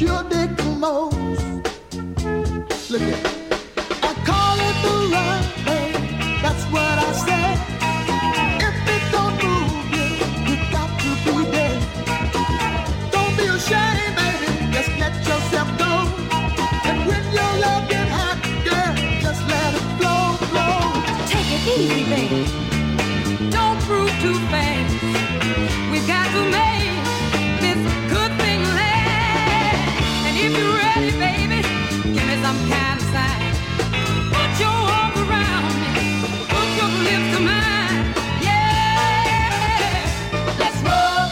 you dig the most. Look at, I call it the run, babe. That's what I say. If it don't move you, you got to be dead. Don't be ashamed, baby. Just let yourself go. And when your love get hot, girl, just let it flow, flow. Take it easy, baby. Don't prove too fast. We've got to make this good thing last. And if you're ready, baby, give me some kind of sign. Put your arms around me. Put your lips to mine. Yeah. Let's roll.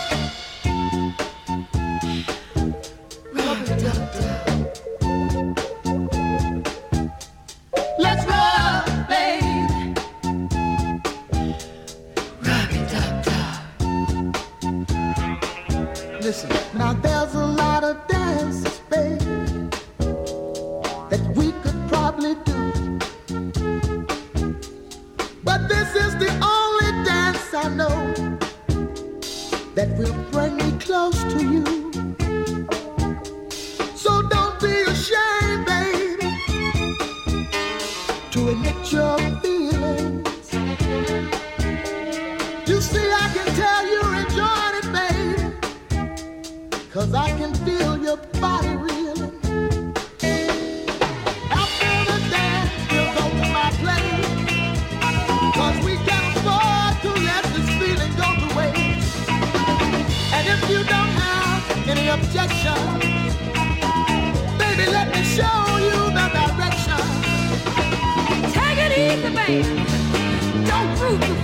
Rub it up, let's roll, baby. Rock it up, Listen, now there's a lot of dances, baby, that we could probably do. But this is the only dance I know that will bring me close to you. So don't be ashamed, baby, to admit your feelings. You see, I can tell you're enjoying it, baby, 'cause I can feel your body reeling. After the dance, we'll go to my place, 'cause we can't afford to let this feeling go to waste. And if you don't have any objection, baby, let me show you the direction. take it easy, baby. Don't prove too